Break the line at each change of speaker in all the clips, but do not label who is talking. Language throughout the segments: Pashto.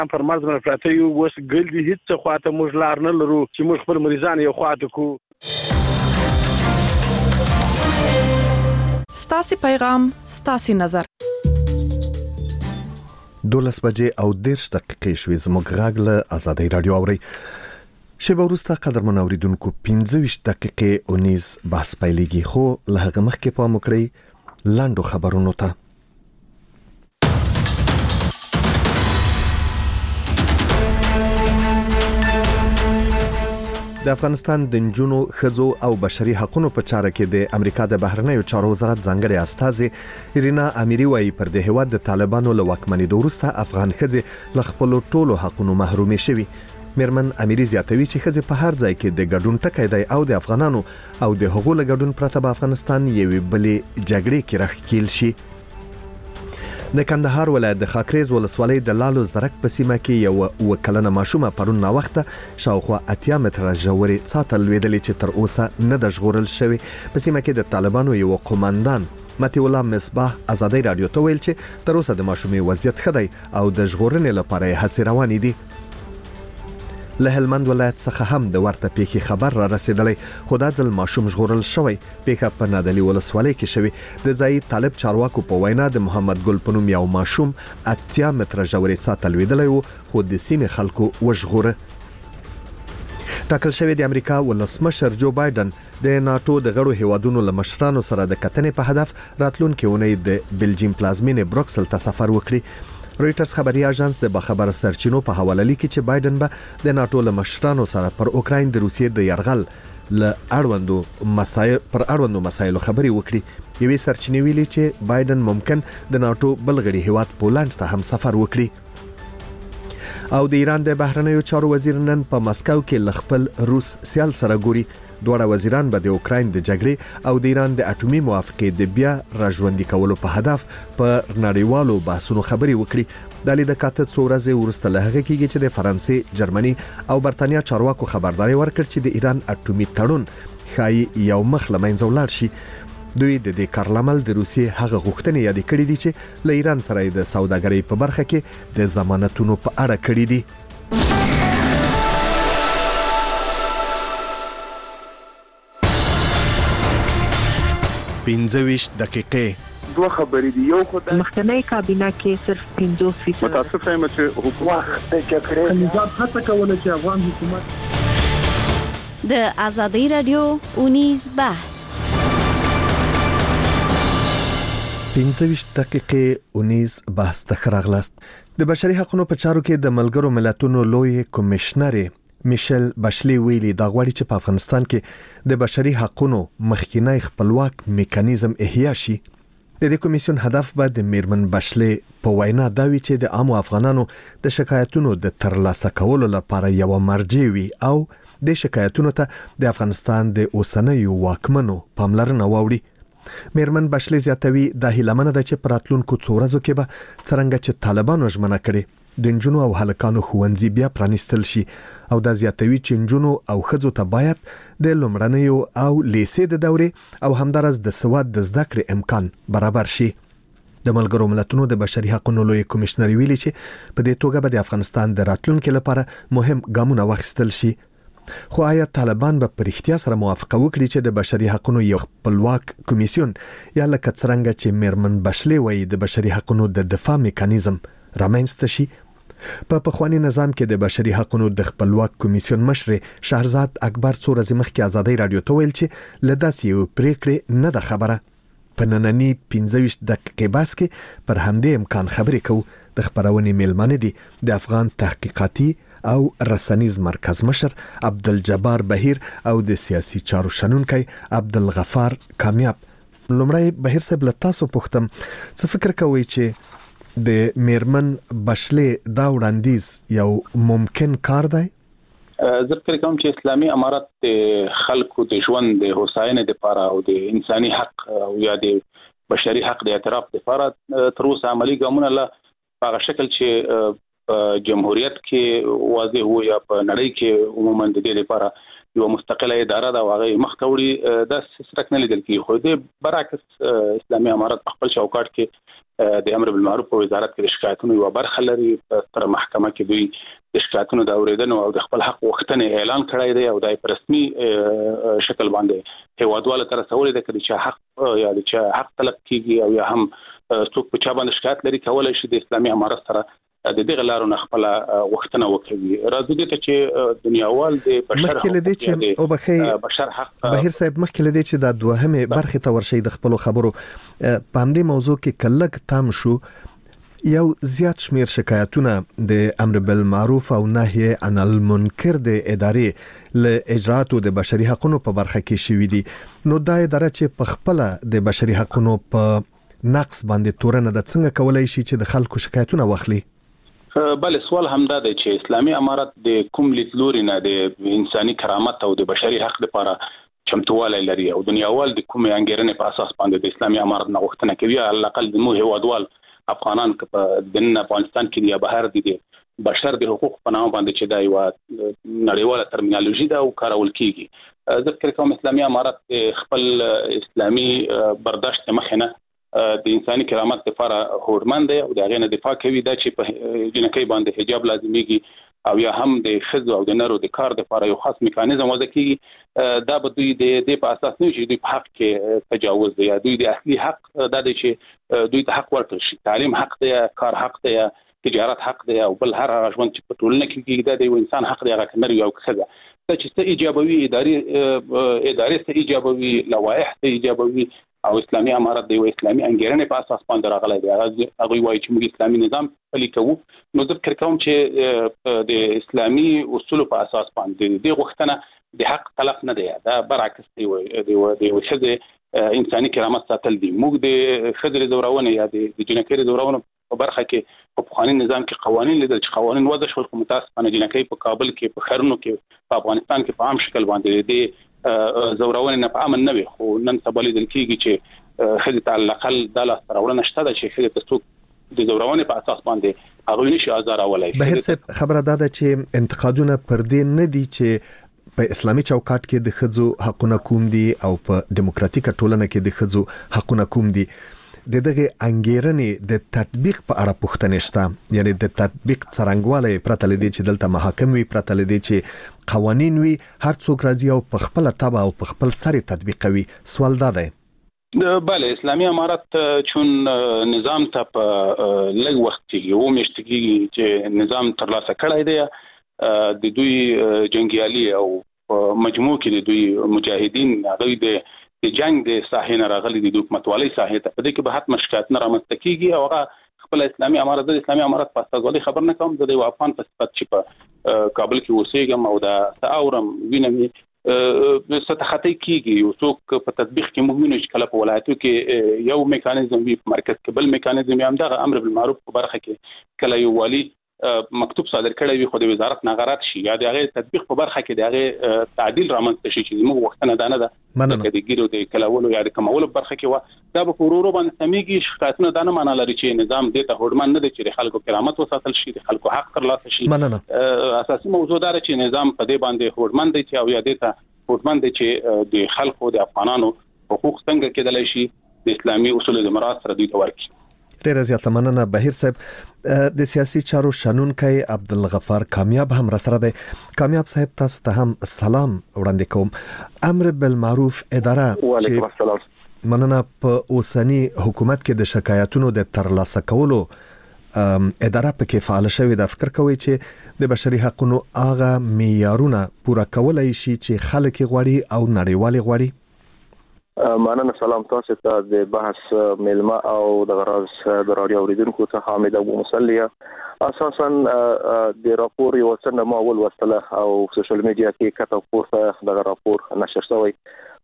پر مرز باندې پراته یو اوس ګل دي هیڅ خواته موږ لار نه لرو چې موږ خپل مریضان یو خواته کو.
ستاسي پیغام ستاسي نظر
12 بجې او 10 دقیقې شوې زموږ غږ له آزادۍ رادیو اوري. شیبه وروسته قدرمن اوریدونکو 15 دقیقې اونیز بحث پیلېږي خو له هغه مخکې پام وکړئ لاندو خبرونو ته. د افغانستان د نجونو ښځو او بشري حقوقو په چاره کې د امریکا د بهرنیو چارو وزارت ځانګړي استازي ایرینا امیری وايي پر د هیواد د طالبانو له واکمنۍ وروسته افغان ښځې له خپل ټولو حقوقو محرومې شوي. میرمن امیری زیاتوي چې ښځې په هر ځای کې د ګډون ټکی دی او د افغانانو او د هغو له ګډون پرته به افغانستان یوې بلې جګړې کې راښکېل شي. د کندهار ولایت د خاکریز ولسوالۍ د لالو زرک په سیمه کې یو وکلنه ماشومه پرون ناوخته شاوخوا 80 متره ژورې څاته لوېدلې چې تر اوسه نه د ژغورل شوی. په سیمه کې د طالبانو یو قوماندان متي الله مصباح آزادۍ رادیو ته ویل چې تر اوسه د ماشومې وضعیت ښه دی او د ژغورنې لپاره هڅې روانې دي. له هلمند ولایت څخه هم د ورته پیښې خبر را رسیدلی خو دا ځل ماشوم ژغورل شوی. پیښه په نادلي ولسوالۍ کې شوی. د ځایي طالب چارواکو په وینا د محمد ګل په نوم یو ماشوم 80 متره ژورې څاته لوېدلی و خو د سیمې خلکو وژغوره. ټاکل شوی د امریکا ولسمشر جو بایدن د ناتو د غړو هیوادونو له مشرانو سره د کتنې په هدف راتلونکي اونۍ د بلجیم پلازمینې بروکسل ته سفر وکړي. رويټرز خبري اژانس د خبر سرچینو په حواله لیکي چې بایدن به د ناتو له مشرانو سره پر اوکراین د روسیې د یرغل له اړوندو مسایلو خبري وکړي. یوې سرچینې ویلي چې بایدن ممکن د ناتو بلغړي هیواد پولند ته هم سفر وکړي. او د ایران د بهرنیو چارو وزیر نن په مسکو کې ل خپل روس سیال سره ګوري. دوه وزیران به د اوکراین د جګړې او د ایران د اټومي موافقې د بیا راژوندي کولو په هدف په نړیوالو بحثونو خبري وکړي. د لید کاته څو ورځې وروسته له هغه کېږي چې د فرانسې، جرمني او برتانیا چارواکو خبرداري ورکړ چې د ایران اټومي تړون ښایي یو مخ له منځه ولاړ شي. دوی د دې کارلامل د روسیې هغه غوښتنې یاد کړې دي چې له ایران سره د سوداګرۍ په برخه کې د ضمانتونو په اړه کړې دي. پینځويش دقیقې
دوه خبرې دي. یو خدای
مخکنی کابینه کې صرف 50%
متاسف یم چې حکومت کې کړی
نظام هڅه کوله چې افغان حکومت
د آزادۍ رادیو اونیز بحث
15 دقیقې اونیز بحث ته راغلاست. د بشري حقوقو په چارو کې د ملګرو ملتونو لوی کمشنر میشل باشلی ویلي دا غواړي چې په افغانستان کې د بشري حقوقو مخکینی خپلواک میکانیزم احیا شي. د دې کمیسیون هدف به د میرمن باشلی په وینا دا وي چې د عامو افغانانو د شکایتونو د ترلاسه کولو لپاره یو مرجع وي او د شکایتونو ته د افغانستان د اوسنیو واکمنو پاملرنه ووړي. میرمن باشلی زیاتوي د هیلمنه د چې پراتلونکو څو ورځو کې به څرنګه چې طالبانو ژمنه کړي د نجونو او هلکانو ښوونځي بیا پرانیستل شي او دا زیاتوي چې نجونو او ښځو ته باید د لومړنیو او لیسې د دورې او همدارس د سواد د زده کړې امکان برابر شي. د ملګرو ملتونو د بشري حقوقو لوی کمشنر ویلي چې په دې توګه به د افغانستان د راتلونکو لپاره مهم ګامونه واخیستل شي. خو آیا طالبان به پر اختیار سره موافقه وکړي چې د بشري حقوقو یو خپلواک کمیسیون یا لکه څرنګه چې میرمن باشلی وایي د بشري حقوقو د دفاع میکانیزم رامنځته شي؟ په پخوانی نظام کې د بشري حقوقو د خپلواک کمیسیون مشر شهرزاد اکبر څو ورځې مخکې آزادۍ رادیو ته ویل چې لداسې یو پریکړه نه ده خبره. په نننی 15 دقیقې بحث کې پر همدې امکان خبرې کوو. د خبرونې میلمانه دي د افغان تحقیقاتي او رسنیز مرکز مشر عبدالجبار بهیر او د سیاسي چارو شنونکی عبدالغفار کامیاب. لومړی بهیر صاحب له تاسو پوښتم څه فکر کوئ چې د میرمن باشلی دا وړاندیز یو ممکن کار دی؟
زه فکر کوم چې اسلامي امارت د خلکو د ژوند د هوساینې لپاره او د انساني حق او یا د بشري حق د اعتراف لپاره تر اوسه عملی ګامونه له هغه شکل چې جمهوریت کې واضح وو یا په نړۍ کې عموما د دې لپاره یو مستقله اداره دا هغه مخ ته وړي دا سرک نه لیدل کیږي. خو د برعکس اسلامي امارت په خپل چوکاټ کې د امر بالمعروف او وزارت کې د شکایتونو یو برخه لري. تر محکمه کې دوی د شکایتونو د اوریدنو او د خپل حق وختنه اعلان کړی دی او د رسمي شکل باندې هیوادوالو تر رسولې ده چې حق یا د حق طلب کیږي او یا هم څوک په چا باندې شکایت لري کولای شي د اسلامي امارت سره د دغه لارو نه خپل وختنه وکړي. راځي ته چې دنیاوال د بشر حق
بهیر صاحب مخکې لدی چې د دوهمه برخه ته ورشي د خپل خبرو په همدې موضوع کې کلک تام شو. یو زیات شمیر شکایتونه د امر بالمعروف او نهي عن المنکر د ادارې له اجراتو د بشري حقوقو په برخه کې شوې دي. نو دا اداره چې په خپل د بشري حقوقو په نقص باندې تورنه د څنګه کولای شي چې د خلکو شکایتونه واخلي؟
بل سوال همدا دی چې اسلامي امارت د کوم لیدلوري نه د انساني کرامت او د بشري حق لپاره چمتوالی لري او دنیاوال د کوم انګیرنې په اساس باندې د اسلامي امارت نه غوښتنه کوي. علل اقل د مو هیوادوال افغانان په دنیا افغانستان کې یا بهر دي بشر د حقوق په نامه باندې چې دا یو نړیواله ترمینالوژي ده او کارول کیږي. زه فکر کوم اسلامي امارت خپل اسلامي برداشت مخنه د انساني کرامت لپاره هوډمن دی او د هغه نه دفاع کوي دا چې په جنکۍ باندې حجاب لازميږي او یا هم د خزو او د نرو د کار لپاره یو خاص میکانیزم وضع کیږي. دا به دوی د په اساس نه چې دوی په حق کې تجاوز دی یا دوی د اصلي حق دا دی چې دوی ته حق ورکړي شي. تعلیم حق دی، کار حق دی، تجارت حق دی او بل هر ژوند چې په ټولنه کې کیږي دا د انسان حق دی. هغه کنر یو خزه چې څه ایجابوي ادارې څه ایجابوي لوایح څه ایجابوي او اسلامي امارت دی او اسلامي انګیرنې په اساس باندې راغلی دی. هغه وایي چې موږ اسلامي نظام پلي کوو. نو زه فکر کوم چې د اسلامي اصولو په اساس باندې د غوښتنه د حق طلب نه دی. دا برعکس دی د انساني کرامت ساتل دي. موږ د خضر زورونه یا د جنکۍ زورونه په برخه کې په پخوانی نظام کې قوانين لیدل چې قوانين وضع شول کوم متاسفانه جنکۍ په کابل کې په خرنو کې په افغانستان کې په عام شکل باندې د زورونه نه په امن نه وي. خو نن سبا لیدل کېږي چې خځې ته علقل د لاس راوړنه شته چې خځې ته څوک د زورونه په اساس باندې هغه نشي آزارولای.
بهر صاحب خبره ده چې انتقادونه پر دې نه دي چې په اسلامي چوکاټ کې د خځو حقونه کوم دي او په دیموکراتیک ټولنه کې د خځو حقونه کوم دي. دغه انګیرنې د تطبیق په اړه پوښتنه شته، یعنی د تطبیق څرنګوالی پرته لدی چې دلته محاکم وي، پرته لدی چې قوانین وي، هر څوک راځي او په خپل تبع او په خپل سر تطبیقوي. سوال دا دی
بله اسلامي امارت چون نظام ته په لږ وخت کې یو میاشت کې چې نظام ترلاسه کړی دی د دوی جنگیالي او مجموع کې د دوی مجاهدین هغه د جنگ د ساحې نه راغلي د حکومتوالي ساحې ته په دې کې به حتما شکایت نه رامنځته کیږي او هغه خپل اسلامي امارت د اسلامي امارت په استازولۍ خبر نه کوم. د افغان په صفت چې په کابل کې اوسېږم او د اورم وینم ستخطي کیږي یو څوک په تطبیق کې مهمه چې کله په ولایتو کې یو میکانیزم وي په مرکز کې بل میکانیزم هم د امر بالمعروف په برخه کې کله یو والی مکتوب صادر کړی وي خو د وزارت نغارت شي یا د هغه تطبیق په برخه کې د هغه تعدیل رامنځته شي چې موږ وختونه دا نه ده د ګیرو د کلاولو یا د کمولو برخه کې و دا په ورورو باندې سميږي. شکایتونه دا نه معنی لري چې نظام دې ته هوډمن نه دي چې خلکو کرامت وساتل شي، د خلکو حق ترلاسه شي. اساسي موضوع دا چې نظام په دې باندې هوډمن دی چې او یا دې ته هوډمن دی چې د خلکو د افغانانو حقوق څنګه کېدلای شي د اسلامي اصولو د مراعات سره دوی ته ورکړي.
ډیره زیاته مننه. بهیر صاحب د سیاسي چارو شنونکی عبدالغفار کامیاب هم را سره دی. کامیاب صاحب تاسو ته هم سلام وړاندې کوم. امر بالمعروف اداره
وعلیکم السلام.
مننه. په اوسنی حکومت کې د شکایتونو د ترلاسه کولو اداره پکې فعال شوې ده. فکر کوي چې د بشري حقوقو هغه معیارونه پوره کولای شي چې خلک غواړي او نړیوال غواړي؟
مننه. سلام تاسو ته د بحث ملما او د غراز د رادیو اوریدونکو ته حامد ابو مسلیه. اساسا د راپور یو څنګه ما اول وسله او سوشل میډیا کې کته پورته د راپور نشر شوی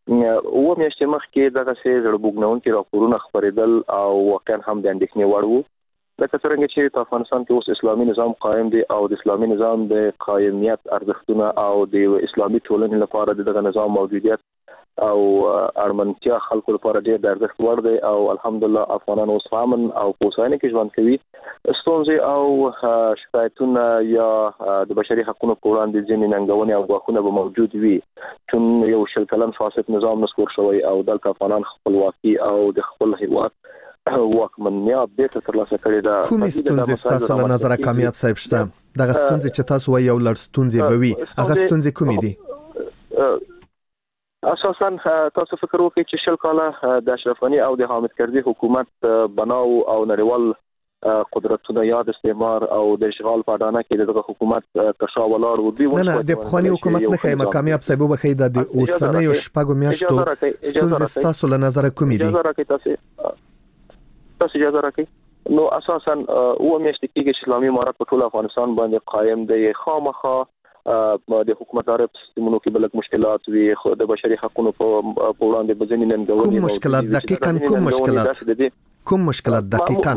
و میاشتې مخکې دغه څه زړبوګنونکي راپورونه خبرېدل او واقعا هم د اندېښنې وړ وو. لکه څنګه چې په افغانستان کې اوس اسلامي نظام قائم دی او د اسلامي نظام د قائمیت ارزښتونه او د اسلامي ټولنې لپاره دغه نظام موجودیت او ارمنتیا خلکو لپاره ډېر د ارزښت وړ دی او الحمدلله افغانان اوس امن او په هوساینه کې ژوند کوي. ستونزې او شکایتونه یا د بشري حقوقو په وړاندې ځینې ننګونې او ګواښونه به موجود وي چې یو شل کلن فاسد نظام نسکور شوی او دلته افغانان خپلواکي او د خپل هیواد واکمنیت بیرته ترلاسه کړې ده.
کومې ستونزې تاسو له نظره کامیاب صاحب شته؟ دغه ستونزې چې تاسو وایي یو لړ ستونزې به وي، هغه ستونزې کومې دي؟
اساسا تاسو فکر وکړئ چې شل کاله د اشرف غني او د حامد کرزي حکومت بناو او نړیوال قدرتونه یاد استعمار او د اشغال په اډانه کې دغه حکومت تشاولار و دی.
نه د بخوانی حکومت نه خیمه کامیاب صاحب وبخی د اوسنۍ شپږو میاشتو ستونزې تاسو له نظر کومې دي؟
تاسو اجازه راکړئ. نو اساسا و میاشتې کې اسلامي امارات په ټول افغانستان باندې قائم دی. خامخا د حکومتدار په سیستمونو کې بلک مشکلات وي، خو د بشري حقوقو په وړاندې بځنی ننګونې
کوم مشکلات دقیقاً کوم مشکلات دقیقاً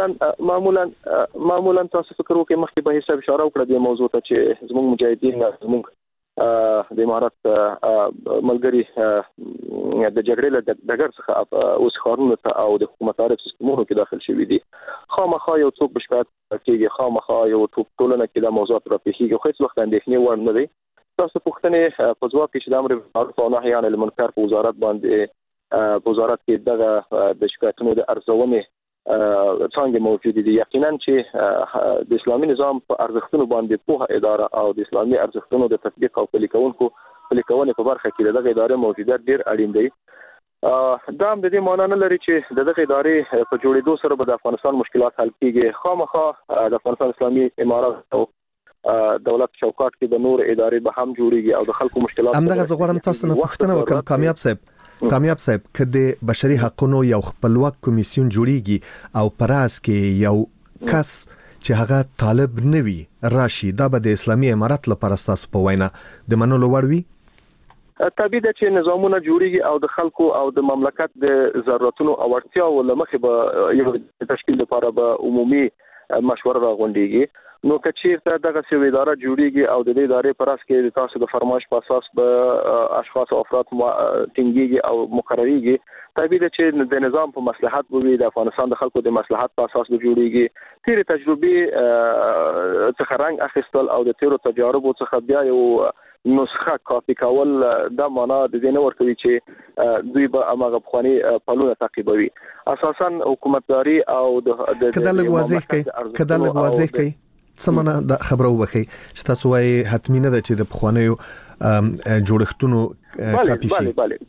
معمولا تاسو فکر وکړئ مخکې به حساب اشاره وکړه د موضوع ته چې زموږ مجاهدین زموږ د امارات ملګری د جګړې له ډګر څخه اوس ښارونو ته او د حکومتدار په سیستمونو کې داخل شوي دي. خامخا یو څوک بشکات کېږي، خامخا یو ټولنه کې د موضوعات راپېښېږي، خو هیڅ وخت اندېښنې وړ نه دی. تاسو پوښتنې په ځواب کې چې د امر بالمعروف او نهي عن المنکر په وزارت باندې په وزارت کې دغه د شکایتونو د ارزونې څنګه موجود دي. یقینا چې د اسلامي نظام په ارزښتونو باندې په اداره او د اسلامي ارزښتونو د تطبیق او پلي کولو په برخه کې دغه ادارې موجودیت ډیر اړین دی. دا هم د دې معنی نه لري چې دغه ادارې په جوړېدو سره به د افغانستان مشکلات حل کیږي. خامخا د افغانستان اسلامي امارات او دولت چوکاټ کې د نور ادارې به هم جوړيږي او د خلکو مشکلات
همدغه زغورم تاسو نه پوښتنه وکم. کامیاب صاحب کله بشري حقوقو یو خپلواک کمیسیون جوړیږي او پراس کې یو کس چې هغه طالب نوي راشي، دا به د اسلامي امارات لپاره تاسو په وینا د منلو وړ وي؟
طبیعي ده چې نظامونه جوړیږي او د خلکو او د مملکت د ضرورتونو او اړتیاو لمخې به یو تشکیل لپاره به عمومي مشوره راغونډيږي. نو کچیرته دغه سوي اداره جوړیږي او د دې ادارې پر اساس کې تاسو د فرمایش په اساس به اشخاص او افراد ټینګيږي او مقرريږي. طبیعي ده چې د نظام په مصلحت به د افغانستان د خلکو د مصلحت په اساس به جوړیږي. تیر تجربه څخه رنګ اخیستل او د تیرو تجاربو څخه بیا یو نسخه کاپی کول د معنا د دې نه ورکوي چې دوی به هغه بخواني پلونه تعقیبوي. اساسا حکومتداري او د
کله لږ واضح کوي سمونه د خبرو وکي چې تاسو وايي حتمی نه ده چې د بخوانیو جوړښتونو کاپی شي.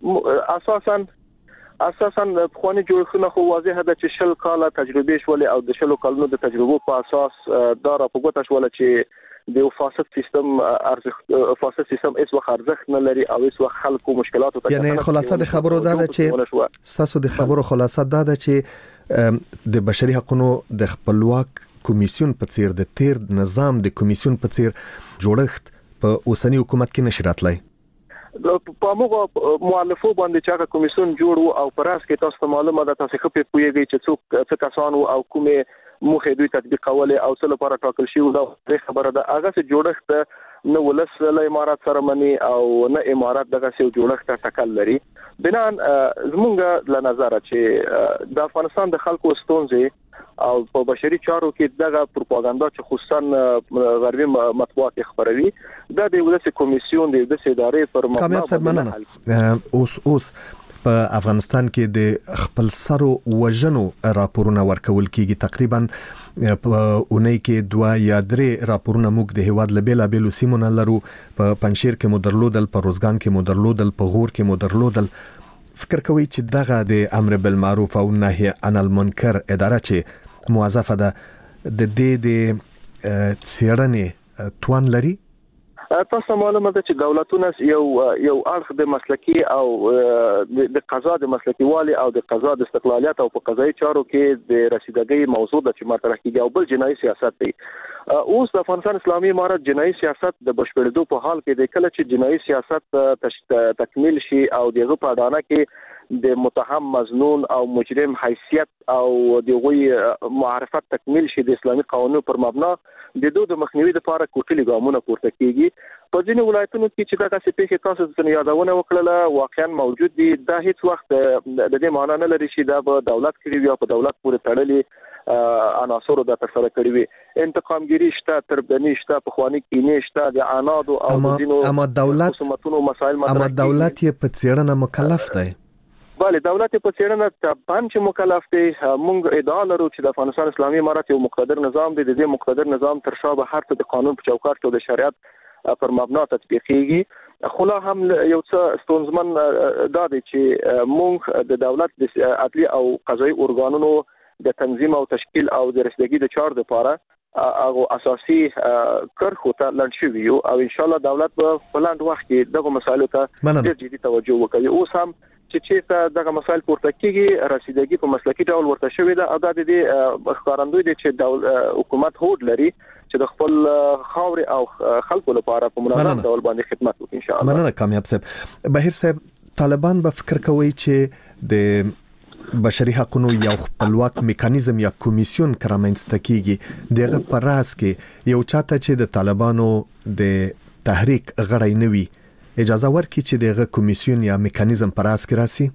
اساسا بخواني جوړښتونه خو واضح ده چې شل کاله تجربه شول او د شلو کلونو د تجربو په اساس دا را په ګوته شول چې د فاسد سیستم اس وخت ارزښت نه لري او اس وخت خلکو مشکلات ته
یعنی خلاصه د خبرو دا ده چې تاسو د خبرو خلاصه دا ده چې د بشري حقوقو د خپلواک کمیسیون په څیر د تیر نظام د کمیسیون په څیر جوړښت په اوسنی حکومت کې نشي راتلای.
په موږ مؤلفو باندې چې کمیسیون جوړ او پراس کې تاسو معلومه ده تاسو خپل پوهیږئ چې څوک کسان او کومه موخه دوی تطبیقول او څه لپاره ټاکل شي دا خبره ده. هغه څه جوړښت نه ولس له امارات سره مني او نه امارات دغه څه جوړښت ټاکل لري. بنان زمونږ له نظر چې د افغانستان د خلکو ستونزې او په بشري چارو کې دغه پروپاګاندا چې خصوصا غربي مطبوعات خبروي دا د ولس کمیسیون د ادارې پر
مبنا اوس په افغانستان کې د خپل سرو وژنو راپورونه ورکول کیږي. تقریبا په اونۍ کې 2 یا 3 راپورونه موږ د هواد لبیلا بیلو سیمونه لرو. په پنځیر کې مو درلودل، په روزګان کې مو درلودل، په غور کې مو درلودل. فکر کوي چې دغه د امر بالمعروف او نهي عن المنکر اداره چې موظفه ده د دې د څېړنې توان لري؟
تاسو معلومه ده چې دولتونه یو اړخ د مسلکی او د قضا د مسلکی والی او د قضا د استقلالیت او په قضایي چارو کې د رسیدګۍ موضوع د چې مطرح کیږي او بل جنایي سیاست دی. اوس د افغانستان اسلامي امارت جنایي سیاست د بشپړېدو په حال کې د کله چې جنایي سیاست تکمیل شي او دغه په اډانه کې د متهم مظنون او مجرم حیثیت او دغه معرفت تکمیل شي د اسلامي قانونو پر مبنا د دوی د مخنیوي لپاره کوټلي ګامونه پورته کیږي. په ځینې ولایتونو کې چې دغه څه تاسو څنګه یادونه وکړه واقعا موجود دي. دا هیڅ وخت د دې معنی نه لري چې دا به دولت کړي یا په دولت پورې تړلي عناصر د ترسره کړي وي. انتقامګری شته، تربدنی شته، پخوانی کینې شته، د عنادو او دینو
اما دولت
مسائل
اما دولت یې په څېړنه مکلف دی.
بله دولت په څېړنه طبعاً چې مکلف دی. موږ ادعا لرو چې د افغانستان اسلامي امارت یو مقتدر نظام دی. د دې مقتدر نظام تر شا به هر څه د قانون په چوکاټ کې د شریعت پر مبنا تطبیقېږي. خو لا هم یو څه ستونزمن دا دی چې موږ د دولت د عدلي او قضایي ارګانونو د تنظیم او تشکیل او د رسیدګۍ د چار لپاره هغه اساسي کرخو ته لاندې شوی یو او ان شاء الله دولت په لاندې وخت کې دغه مسایلو ته ډېر جدي توجه وکړي. اوس هم چې دغه مسایل پورته کیږي رسیدګي په مسلکي ډول ورته شوې ده. او دا د ښکارندوی دي چې حکومت هوډ لري چې د خپل خاورې او خلکو لپاره په منظم ډول باندې خدمت وکړي ان شاء الله.
مننه کامیاب صاحب. بهیر صاحب، طالبان به فکر کوي چې د بشري حقوقو یو خپلواک میکانیزم یا کمیسیون کرامنځته کیږي. دغه پر راس کې یو چاته چې د طالبانو د تحریک غړی نه وي اجازه ورکړي چې دغه کمیسیون یا میکانیزم پر راس کې راسي.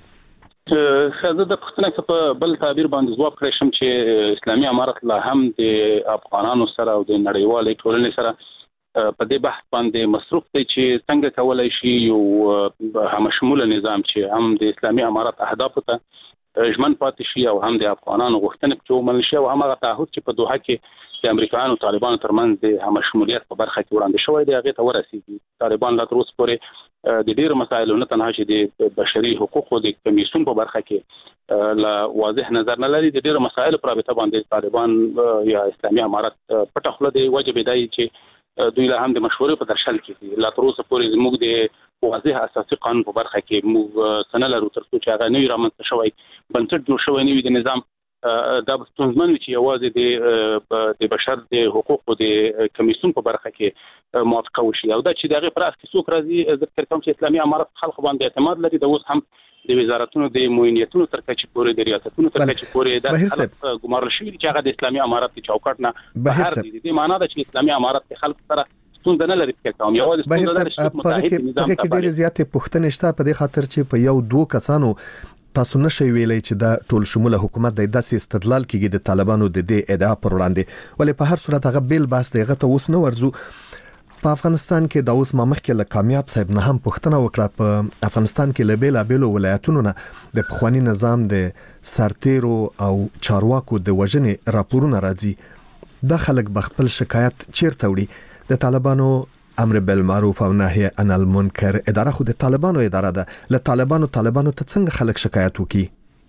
خزه د پښتنه په بل تعبیر باندې ځواب کړی شم چې اسلامي امارت لا هم د افغانانو سره او د نړیوالې ټولنې سره په دې بحث باندې مصروف دی چې څنګه کولای شي یو همشموله نظام چې هم د اسلامي امارت اهدافو ته ژمن پاتې شي او هم د افغانانو غوښتنې په ومنل شي او هم هغه تعهد چې په دوحه کې د امریکایانو طالبانو ترمنځ د همشمولیت په برخه کې وړاندې شوی دی هغه ته ورسیږي. طالبان لا تر اوسه پورې د ډیرو مسایلو نه تنها چې د بشري حقوقو د کمیسیون په برخه کې لا واضح نظر نه لري. د ډیرو مسایلو پر رابطه باندې طالبان یا اسلامي امارت پټه خوله دی واجب دی چې دوی له هم د مشورې په درشل کې دي. لا تر اوسه پورې موږ د واضح اساسي قانون په برخه کې موږ سن لرو تر څو چې هغه نوی رامنځته شوی بنسټ جوړ شوی نوی د نظام دا ستونزمن چې یوازې د بشر د حقوقو د کمیسیون په برخه کې موافقه وشي او دا چې دغه پر اساس څوک راځي ذکر کوم چې اسلامي امارت خلک باندې اعتماد لري. د اوس هم د وزارتونو د معینیتونو تر کچې پورې د ریاستونو تر کچې پورې د ګمارل شوی چې هغه د اسلامي امارت د چوکاټ نه بهر دي. د معنا د چې اسلامي امارت د خلک سره ستونزه نه لري فکر کوم یوازې ستونزه لري چې متحد نظام
کې ډېر زیاتې پوښتنې شته په دې خاطر چې په یو دوه کسانو تاسو نشئ ویلای چې دا ټول شموله حکومت د داسې استدلال کیږي د طالبانو د دې ادعا پر وړاندې. ولې په هر صورت هغه بیل باس دغه ته اوس نه ورزو. په افغانستان کې د اوس مخکې له کامیاب صاحب نه هم پوښتنه وکړه. په افغانستان کې له بیلابېلو ولایتونو نه د پخوانی نظام د سرتیرو او چارواکو د وژنې راپورونه راځي. د خلک بخپل شکایت چیرته وړي. د طالبانو امر بالمعروف او نهي عن المنکر اداره خو د طالبانو اداره ده. له طالبانو ته څنګه خلک شکایت وکي؟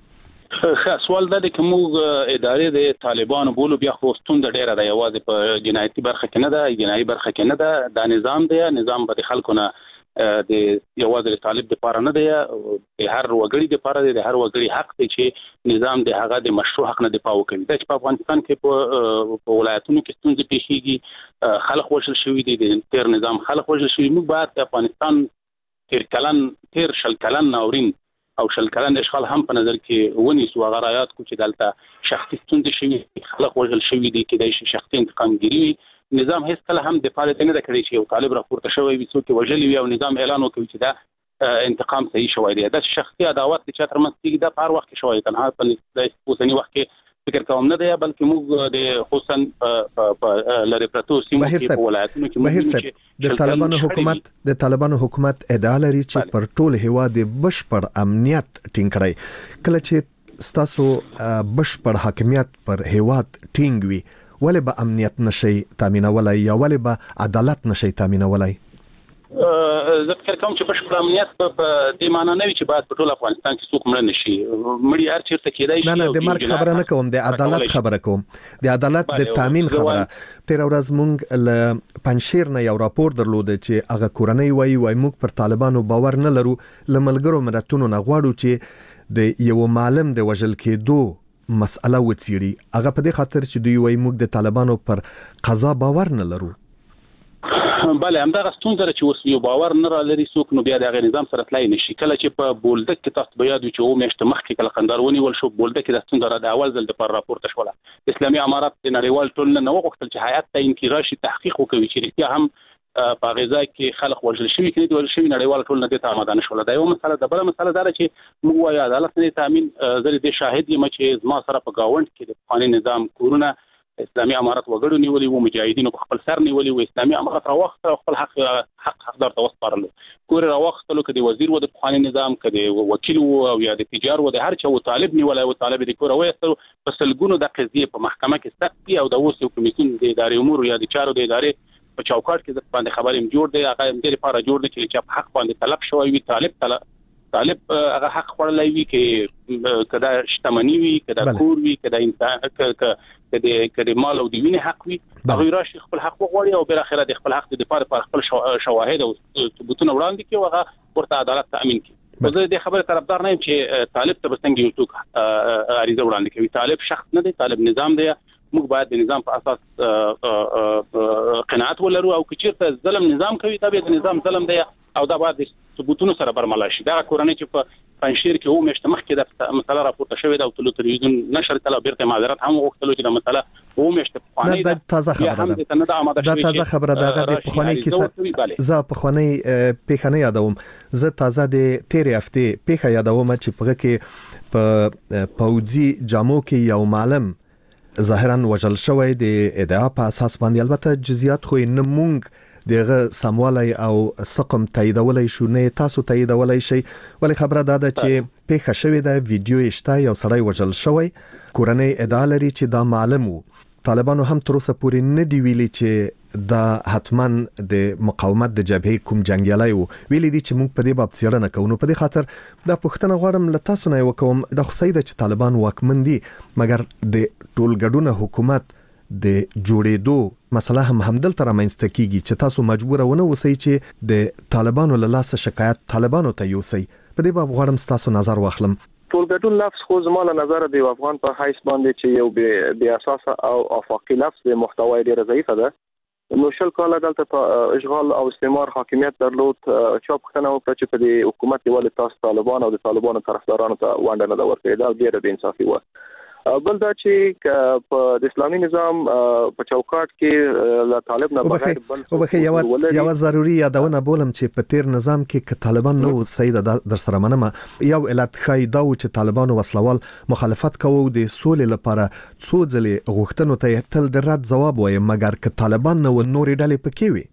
سوال دا دی چې موږ ادارې د طالبانو بولو بیا خو ستونزه ډیره ده. یوازې په جنایتي برخه کې نه ده، جنایي برخه کې نه ده. دا نظام دی، نظام به د خلکو نه د یوازې طالب د پاره نه دی، د هر وګړي د پاره دی. د هر وګړي حق دی چې نظام د هغه د مشروع حق نه دفاع وکړي. دا چې په افغانستان کې په ولایتونو کې ستونزې پیښیږي، خلک وژل شوي دي، د تیر نظام خلک وژل شوي. موږ باید د افغانستان تیر شل کلن ناورین او شل کلن اشغال هم په نظر کې ونیسو. هغه رایات کو چې دلته شخصي ستونزې شوي، خلک وژل شوي دي، کېدای شي شخصي انتقامګیري وي. نظام هیڅ کله هم د فعالیت نه کړی چې یو طالب راپورته شوی وي، څوک وژلی وي او نظام اعلان وکړي چې دا انتقام صحیح شوی دی. دا شخصي عداوت چې تر منځ کېږي دا په هر وخت کې شوی، تنها په اوسني وخت کې فکر کوم نه دی، بلکې موږ د خصوصا په لری پرتو سیمو کې په ولایتونو کې
موږ د طالبانو حکومت ادعا لري چې پر ټول هیواد بشپړ امنیت ټینګ کړي. کله چې ستاسو بشپړ حاکمیت پر هیواد ټینګ وي، ولې به امنیت نشي تامینولای یا ولې به عدالت نشي تامینولای؟
زه فکر کوم چې بشپړ امنیت په دې معنی نه وي چې باید په ټول افغانستان کې څوک مړ نشي. مړی هر چیرته کېدای شي.
نه د مرګ خبره نه کوم، د عدالت خبره کوم، د عدالت د تامین خبره. تیر ورځ مونږ له پنځشیر نه یو راپور درلود چې هغه کورنۍ وایي موږ پر طالبانو باور نه لرو، لملګرو ملتونو نه غواړو چې د یو معلم د وژل کېدو مسأله وڅېړي. هغه په دې خاطر چې دوی وایي موږ د طالبانو پر قضا باور نه لرو.
بله همدغه ستونزه چې اوس یو باور نه را لري څوک نو بیا د هغه نظام سره تلای نشي. کله چې په بولدک کې تاسو بیا د چې میاشت مخکې کله قندارونی ول شو بولدک کې د ستونزه را د اول ځل د پر راپورته شوله. اسلامي امارات د نړیوال ټولنې نه وغوښتل چې هیئت ته انکراشي تحقیق وکړي چې رښتیا هم په غزا کې خلک وژل شوي کړي د وژل شوي نړیوال ټولنه د تامه نه شوله. دا یو مسله ده. بل مسله دا چې موږ وایو عدالت نه تامین زری د شاهد یم چې زما سره په گاوند کې د قانوني نظام کورونه اسلامي امارات وګړو نیولي وو، مجاهدینو په خپل سر نیولي وو، اسلامي امارات راوخته خپل حقدار ته وسپارل. کور راوختلو کې د وزیر و د قانوني نظام کې د وکیل او یا د تجار و د هر چا و طالب نیولای او طالب د کور وایستلو په سلګونو د قضیه په محکمه کې سختي او د اوس یو کمیسیون د ادارې امور یا د چارو د ادارې په چوکاټ کې د باندې خبرې جوړ دی. هغه هم د لپاره جوړ دی چې په حق باندې طلب شوی وي، طالب هغه حق خورلای وي کې کدا شتمنی وي، کدا کور وي، کدا انسان کدا مال او د وینې حق وي، هغه راشي خپل حق وغواړي او بل اخره د خپل حق د لپاره پر خپل شواهد او ثبوتونه وړاندې کوي او هغه ورته عدالت تامین کوي. زه د خبره طرفدار نه یم چې طالب ته بسنګ یو څوک عریضه وړاندې کوي. طالب شخص نه دی، طالب نظام دی. موږ باید د نظام په اساس قناعت ولرو او کچیرته ظلم نظام کوي دا به د نظام ظلم دی او دا باید ثبوتونو سره برملا شي. دا کورنۍ چې په پنځیر کې و مشته مخکې د مسله راپورته شوې ده او په تلویزیون نشر کله بیرته معذرت هم وغوښتل چې د مسله و مشته په خواني
دا تازه خبره ده. دا تازه خبره ده. د پخوانی کیسه زه پخوانی پیښه یادوم. زه تازه د تیر هفته پیښه یادوم چې په کې په پوځي جامو کې یو معلم ظاهرا وجل شوی د ادعا په اساس باندې. البته جزئیات خو نه مونږ دغه سموالي او سقم تاییدولای شو نه تاسو تاییدولای شي، ولی خبره ده چې پیښه شوې ده، ویډیو شته، یو سړی وجل شوی. کورنۍ ادعا لري چې دا معلم وو. طالبانو هم تر اوسه پورې نه دی ویلي چې دا حتما د مقاومت د جبهې کوم جنگیالي وو. ویلي دي چې موږ په دې باب څېړنه کوو. په دې خاطر دا پوښتنه غواړم له تاسو نه وکوم. د خصای د چې طالبان واکمن دي مګر د ټولګډونه حکومت د جوړېدو مسله هم دلته رامنځته کیږي چې تاسو مجبور ونه اوسئ چې د طالبانو له لاسه شکایت طالبانو ته یوسئ. په دې باب غواړم تاسو نظر واخلم.
ټولګډون لفظ خو زما له نظر د افغان په حیث باندې چې یو بی اساس او افاقي لفظ د محتوای ډیره ضعیفه ده. نو شل کاله دلته په اشغال او استعمار حاکمیت درلود. چا پوښتنه وکړه چې په دې حکومت کې ولې تاسو طالبان او د طالبانو طرفدارانو ته ونډه نه ورکړه. دا ډیره بې انصافي و. بل دا چې په د اسلامي نظام په چوکاټ کې له طالب نه بغیر
بل یو ضروري یادونه بولم چې په تیر نظام کې ک طالبان نو سید در سره منمه یو علت خای دا چې طالبانو وسلوال مخالفت کوو د سولې لپاره څو ځلې غوښتنو ته تل د رد جواب وایي مګر ک طالبان نو نورې ډلې پکې وي.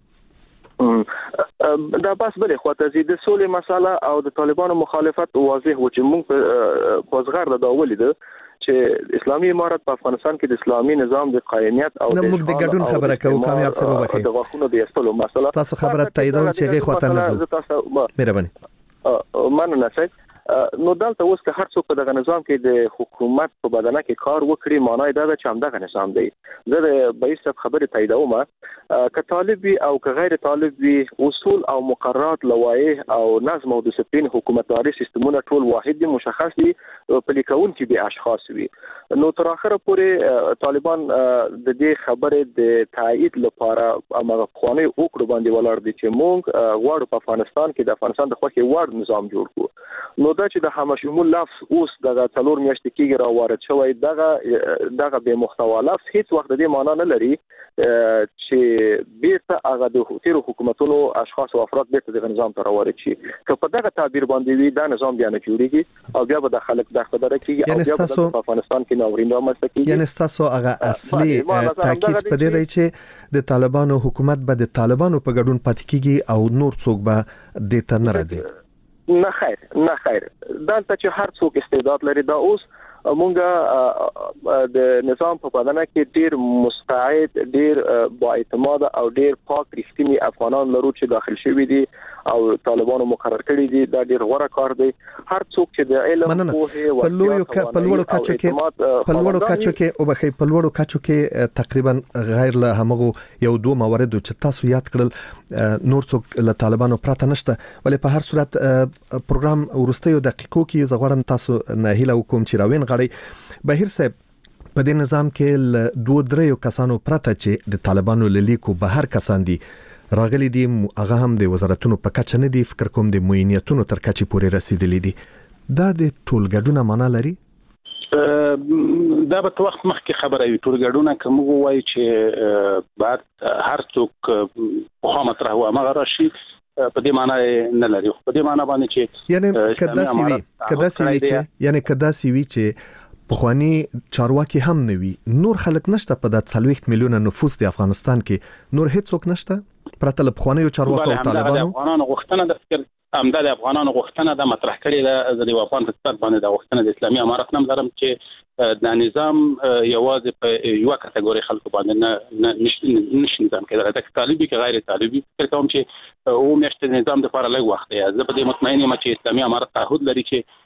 دا بس بلې خواته زی د سولې مسله او د طالبانو مخالفت واضح و چې موږ په صغر دا ولیدو چې اسلامي امارت په افغانستان کې د اسلامي نظام د قائمیت او
د موږ د ګډون خبره کوو کامیاب سبب وکړي.
د غوښنه د استلو مسله
تاسو خبره تاییدوم چې غي خواته نه زو. مهرباني.
مننه سید. نو دلته اوس که هر څوک په دغه نظام کې د حکومت په بدنه کې کار وکړي معنی دا ده چې همدغه نظام دی. زه د بایست خبره تاییدوم که طالب وي او که غیر طالب وي اصول او مقررات لوایح او نظم او ډیسپلین حکومتداري سیستمونه ټول واحد دي، مشخص دي، پلي کوونکي به اشخاص وي. نو تر اخره پورې طالبان د دې خبره د تایید لپاره هغه قوانین وکړو باندې ولاړ دي چې موږ غواړو په افغانستان کې د افغانستان د خوښي وړ نظام جوړ کړو. نو دا چې د همشمول لفظ اوس دغه څلور میاشتې کېږي را وارد شوی دغه به محتوا لفظ هیڅ وخت د دې معنا نه لري چې بیرته هغه د تیرو حکومتونو اشخاص او افراد بیرته د نظام ته راوړي شي. که په دغه تعبیر باندې وي دا نظام بیا نه جوړیږي او بیا به د خلک د خبره کیږي او بیا به په افغانستان کې ناورین رامنځته کیږي.
یعنی تاسو هغه اصلي تاکید په دې دی چې د طالبانو حکومت به د طالبانو په ګډون پاتې کیږي او نور څوک به د ته نه راځي.
نه خیر دلته چې هر څوک استعداد لري. دا اوس مونږه د نظام په بدنه کې ډیر مستعد، ډیر با اعتماد او ډیر پاک رښتینی افغانان لرو چې داخل شوي دي او طالبانو مقرر کړی دي. دا ډیر غوړه کار دی. هر څوک چې د علم په
لوړو کچو کې او بخې په لوړو کچو کې تقریبا غیر له همغه یو دوه موارد چې تاسو یاد کړل نور څوک له طالبانو پراته نشته. ولی په هر صورت پروګرام ورستیو دقیقو کې زغړم تاسو نه هیله وکوم چې راوین غړي بهیر صاحب په دې نظام کې دوه درې کسانو پراته چې د طالبانو لیکو بهر کسان دي راغلي دي هغه هم د وزارتونو په کچه نه دي، فکر کوم د معینیتونو تر کچې پورې رسیدلې دي. دا د ټولګډونه معنا لري؟
دا به وخت مخکې خبره وي. ټولګډونه کوم وایي چې بعد هر څوک په خامه تر هوا مغه راشي په دې معنی نه لري. په دې معنی باندې چې
یعنی کدا سی وی چې پخوانی چارواکي هم نه وي، نور خلک نشته په د 40 میلیونه نفوس د افغانستان کې، نور هیڅ څوک نشته پرته له پخوانی چارواکو او طالبانو.
افغانانو غوښتنه د فکر امداد افغانانو غوښتنه د مطرح کړي د افغان حکومت باندې د غوښتنه د اسلامي امارت نوم لرم چې د نظام یوازې په یو کټګوري خلکو باندې نشي نظام کېدل، د طالبي کې غیر طالبي. فکر کوم چې او مشت نظام د لپاره لږ وخت دی. زه په دې مطمئن یم چې اسلامي امارت تعهد لري چې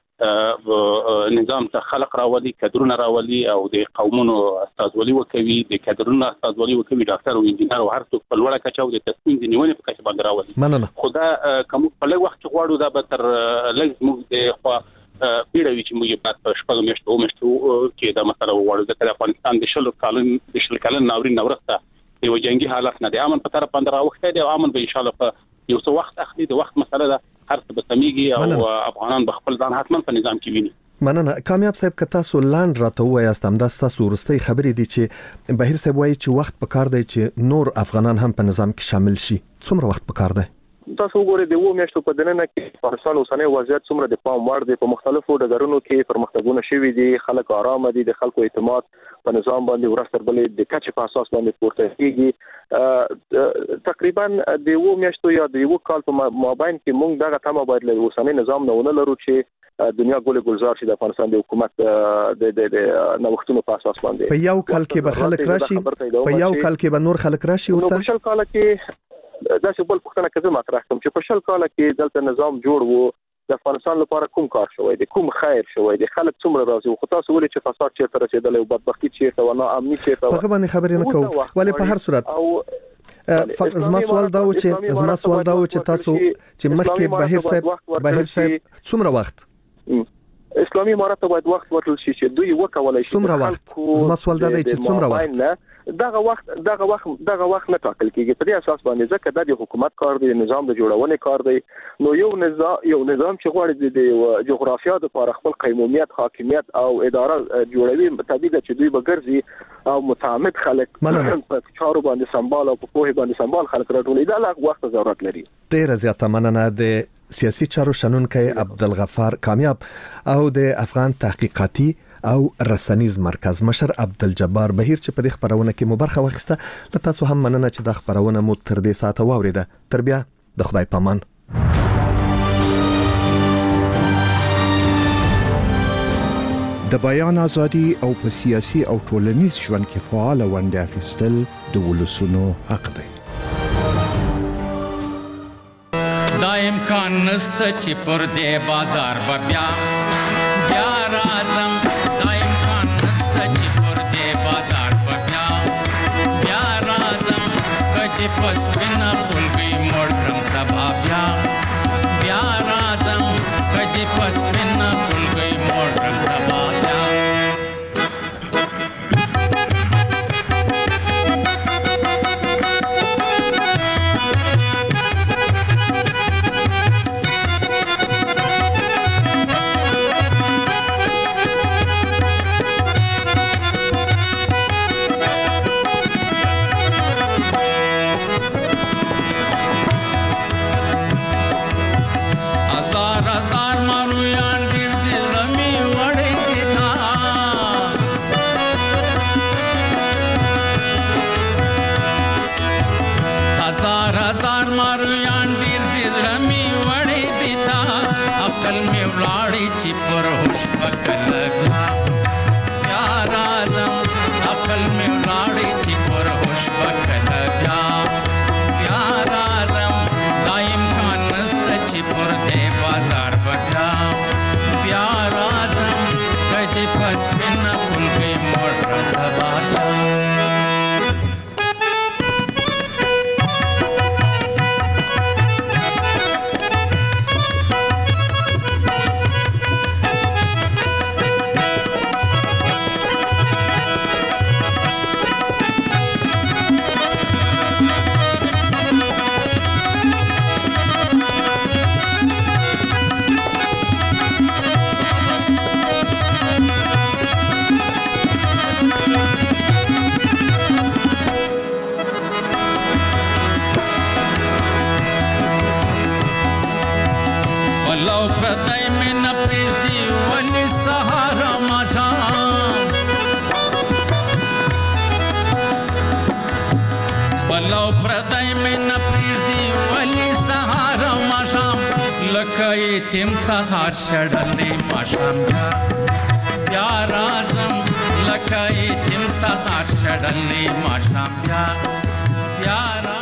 نظام ته خلق راولي، کډرونه راولي او د قومونو استازولي وکوي، د کډرونو استازولي وکوي، ډاکټر او انجینر او هر څوک په لوړه کچه او د تصمیم د نیونې په کچه باندې راولي. خدا کوم په لږ وخت کې غواړو دا به تر لږ موږ د خوا پیړوي چې موږ په شپږ میاشتو کې دا مسله وغواړو. د افغانستان د شل کلن ناورین نورسته یو جنگي حالت نه د امن په طرف باندې راوخته دی او امن به ان شاء الله په یو څو وخت اخلي. د وخت مسله ده، هر څه به سميږي او افغانان به خپل ځان حتما په نظام کې ویني.
مننه. کامیاب صاحب که تاسو لاند راته وایاست هم دا تاسو ورستۍ خبرې دي چې بهیر صاحب وایي چې وخت پکار دی چې نور افغانان هم په نظام کې شامل شي. څومره وخت پکار دی؟
تاسو وګورئ د وو میاشتو په دننه کې افغانستان اوسنۍ وضعیت څومره د پام وړ دی. په مختلفو ډګرونو کې پرمختګونه شوي دي، خلک آرام دي، د خلکو اعتماد په نظام باندې ورستر بلې د کچې په اساس باندې پورته کیږي. تقریبا د وو میاشتو یا د یو کال په مابین کې موږ دغه تمه باید له اوسنۍ نظام نه ونه لرو چې دنیا ګل ګلزار شي د افغانستان د حکومت د نوښتونو په اساس باندې.
په یو کال کې به خلک راشي، په یو کال کې به نور خلک راشي ورته.
په شل کال کې دا څه بل پښتنه کزه مطرح کوم چې په شل کال کې دلته نظام جوړ وو، د افغانستان لپاره کوم کار شوی دی، کوم خیر شوی دی، خلک څومره راضي وو. خو تاسو ولې چې فساد چیرته رسیدلی او بدبختی چیرته و، ناامني چیرته و،
په باندې خبرې نه کوو. ولی په هر صورت زما سوال دا و چې تاسو چې مخکې بهیر صاحب څومره وخت
اسلامي امارت باید وخت ورکړل شي چې دوی وکولای شي.
څومره وخت؟ زما سوال دا دی چې څومره وخت؟
دغه وخت نه ټاکل کیږي. په دې اساس باندې ځکه د حکومت کار دی، نظام د جوړونې کار دی. نو یو نظام چې غواړي د جغرافیا د لپاره خپل قیمومیت، حاکمیت او اداره جوړوي، طبيعي ده چې دوی به ګرځي او متعمد خلک په چارو باندې سمبال او په پوهه باندې سمبال خلک راټولي. دا لا وخت ضرورت لري.
ډیر زیاته مننه د سیاسي چارو شنونکي عبدالغفار کامیاب او د افغان تحقیقاتي او رسنیز مرکز مشر عبدالجبار بهیر چې په دې خبرونه کې مبارخه واخیسته. له تاسو هم مننه چې د خبرونه مو تر دې ساعت واوریده. تر بیا د خدای پامان.
د بیان ازادي او په سیاسي او ټولنیز ژوند کې فعال ونډه اخیستل د ولسونو حق دی.
دا امکان نسته چې پر دې بازار بیا راځم. دا امکان نسته چې پر دې بازار بیا راځم. کچې پس وینا خلګي موړ کړم سبا بیا راځم. کچې پس وینا خلګي موړ کړم سبا پردای مې نه پرېږدي ولې سهار او ماښام لکه یتیم سهار شړلی ماښام بیا راځم لکه یتیم سهار شړلی ماښام بیا